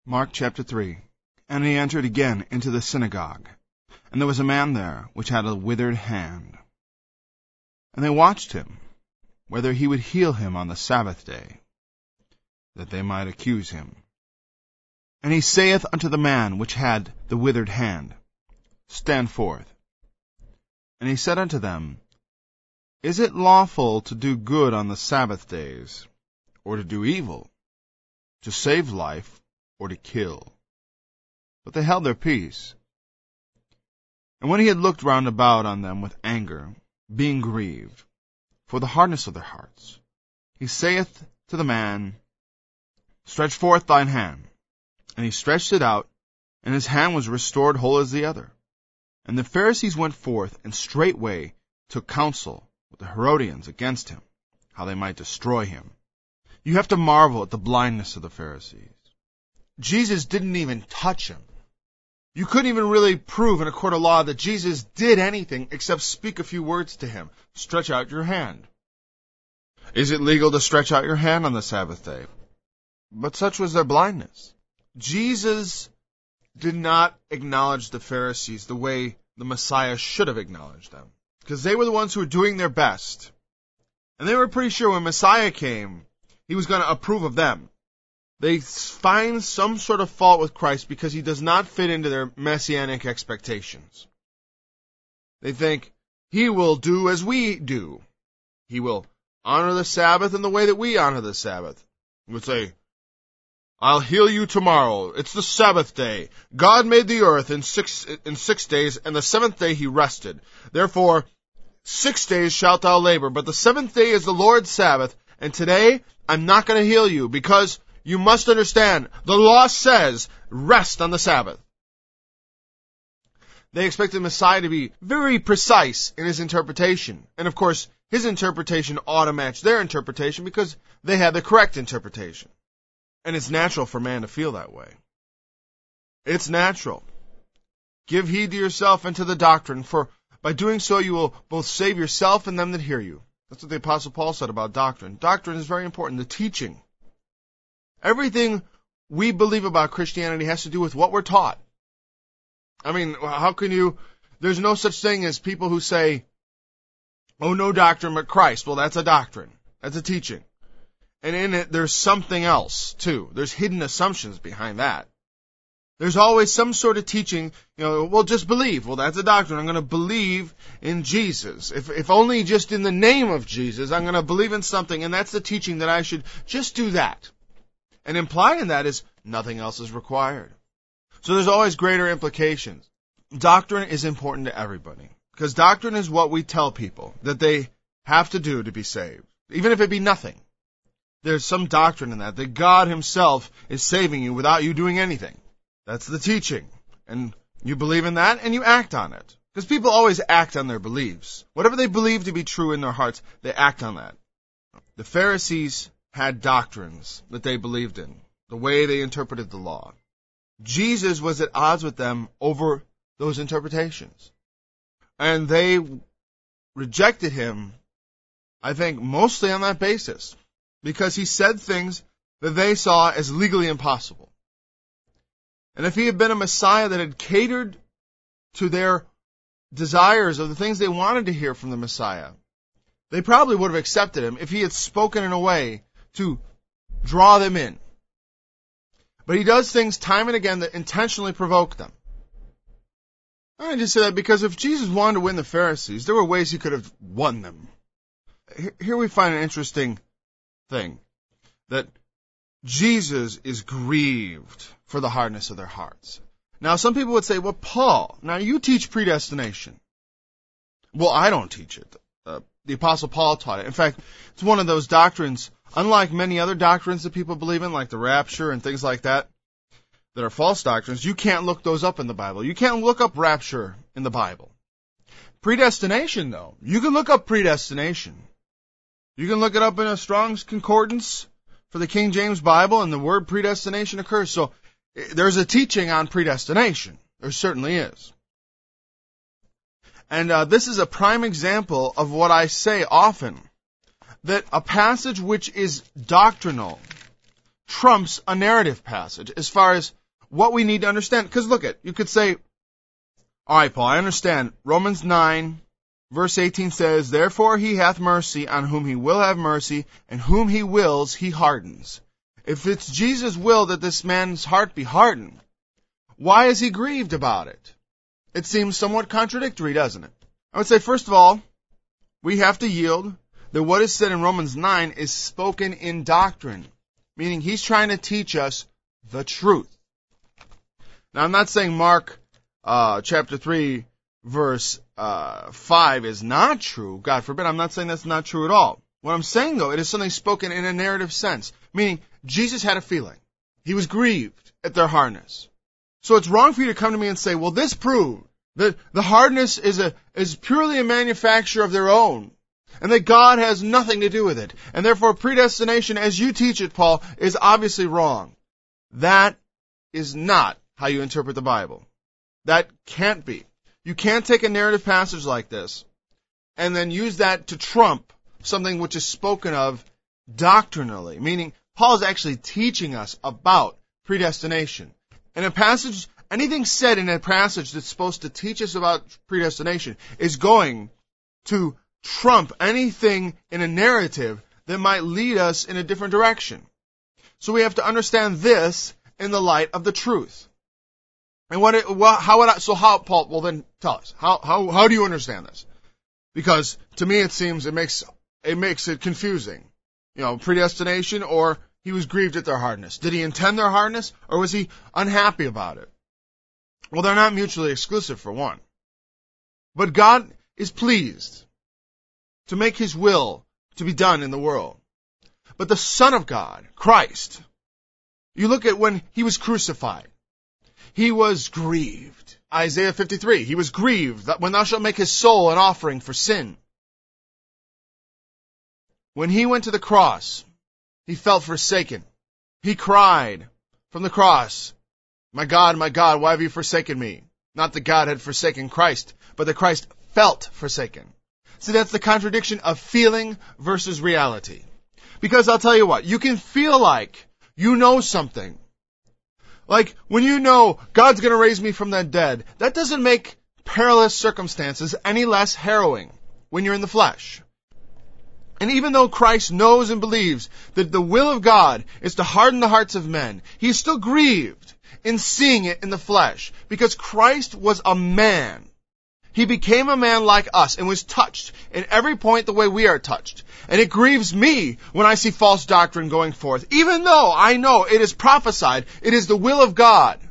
Mark chapter 3. And he entered again into the synagogue, and there was a man there which had a withered hand. And they watched him, whether he would heal him on the Sabbath day, that they might accuse him. And he saith unto the man which had the withered hand, Stand forth. And he said unto them, Is it lawful to do good on the Sabbath days, or to do evil, to save life, or to kill? But they held their peace. And when he had looked round about on them with anger, being grieved, for the hardness of their hearts, he saith to the man, Stretch forth thine hand. And he stretched it out, and his hand was restored whole as the other. And the Pharisees went forth, and straightway took counsel with the Herodians against him, how they might destroy him. You have to marvel at the blindness of the Pharisees. Jesus didn't even touch him. You couldn't even really prove in a court of law that Jesus did anything except speak a few words to him. Stretch out your hand. Is it legal to stretch out your hand on the Sabbath day? But such was their blindness. Jesus did not acknowledge the Pharisees the way the Messiah should have acknowledged them, because they were the ones who were doing their best. And they were pretty sure when Messiah came, he was going to approve of them. They find some sort of fault with Christ because he does not fit into their messianic expectations. They think he will do as we do. He will honor the Sabbath in the way that we honor the Sabbath. He would say, I'll heal you tomorrow. It's the Sabbath day. God made the earth in six days, and the seventh day he rested. Therefore, 6 days shalt thou labor, but the seventh day is the Lord's Sabbath, and today I'm not going to heal you, because you must understand, the law says, rest on the Sabbath. They expected Messiah to be very precise in his interpretation. And of course, his interpretation ought to match their interpretation because they had the correct interpretation. And it's natural for man to feel that way. It's natural. Give heed to yourself and to the doctrine, for by doing so you will both save yourself and them that hear you. That's what the Apostle Paul said about doctrine. Doctrine is very important, the teaching. Everything we believe about Christianity has to do with what we're taught. I mean, how can you... There's no such thing as people who say, oh, no doctrine but Christ. Well, that's a doctrine. That's a teaching. And in it, there's something else, too. There's hidden assumptions behind that. There's always some sort of teaching, well, just believe. Well, that's a doctrine. I'm going to believe in Jesus. If only just in the name of Jesus, I'm going to believe in something, and that's the teaching that I should just do that. And implied in that is nothing else is required. So there's always greater implications. Doctrine is important to everybody, because doctrine is what we tell people that they have to do to be saved, even if it be nothing. There's some doctrine in that God himself is saving you without you doing anything. That's the teaching. And you believe in that and you act on it. Because people always act on their beliefs. Whatever they believe to be true in their hearts, they act on that. The Pharisees had doctrines that they believed in, the way they interpreted the law. Jesus was at odds with them over those interpretations. And they rejected him, I think, mostly on that basis, because he said things that they saw as legally impossible. And if he had been a Messiah that had catered to their desires of the things they wanted to hear from the Messiah, they probably would have accepted him if he had spoken in a way to draw them in. But he does things time and again that intentionally provoke them. I just say that because if Jesus wanted to win the Pharisees, there were ways he could have won them. Here we find an interesting thing, that Jesus is grieved for the hardness of their hearts. Now, some people would say, well, Paul, now you teach predestination. Well, I don't teach it. The Apostle Paul taught it. In fact, it's one of those doctrines, unlike many other doctrines that people believe in, like the rapture and things like that are false doctrines. You can't look those up in the Bible. You can't look up rapture in the Bible. Predestination, though, you can look up predestination. You can look it up in a Strong's Concordance for the King James Bible, and the word predestination occurs. So there's a teaching on predestination. There certainly is. And this is a prime example of what I say often, that a passage which is doctrinal trumps a narrative passage as far as what we need to understand. Because look you could say, all right, Paul, I understand. Romans 9, verse 18 says, therefore he hath mercy on whom he will have mercy, and whom he wills he hardens. If it's Jesus' will that this man's heart be hardened, why is he grieved about it? It seems somewhat contradictory, doesn't it? I would say, first of all, we have to yield that what is said in Romans 9 is spoken in doctrine, meaning he's trying to teach us the truth. Now, I'm not saying Mark chapter 3, verse 5 is not true. God forbid. I'm not saying that's not true at all. What I'm saying, though, it is something spoken in a narrative sense, meaning Jesus had a feeling. He was grieved at their hardness. So it's wrong for you to come to me and say, well, this proved that the hardness is purely a manufacture of their own, and that God has nothing to do with it. And therefore, predestination, as you teach it, Paul, is obviously wrong. That is not how you interpret the Bible. That can't be. You can't take a narrative passage like this and then use that to trump something which is spoken of doctrinally, meaning Paul is actually teaching us about predestination. And a passage, anything said in a passage that's supposed to teach us about predestination is going to trump anything in a narrative that might lead us in a different direction. So we have to understand this in the light of the truth. And how, Paul, well then tell us, how do you understand this? Because to me it seems it makes it confusing. Predestination, or he was grieved at their hardness. Did he intend their hardness, or was he unhappy about it? Well, they're not mutually exclusive, for one. But God is pleased to make his will to be done in the world. But the Son of God, Christ, you look at when he was crucified, he was grieved. Isaiah 53, he was grieved that when thou shalt make his soul an offering for sin. When he went to the cross, he felt forsaken. He cried from the cross, my God, why have you forsaken me? Not that God had forsaken Christ, but that Christ felt forsaken. See, that's the contradiction of feeling versus reality. Because I'll tell you what, you can feel like you know something. Like when you know God's going to raise me from the dead, that doesn't make perilous circumstances any less harrowing when you're in the flesh. And even though Christ knows and believes that the will of God is to harden the hearts of men, he is still grieved in seeing it in the flesh, because Christ was a man. He became a man like us and was touched in every point the way we are touched. And it grieves me when I see false doctrine going forth, even though I know it is prophesied, it is the will of God.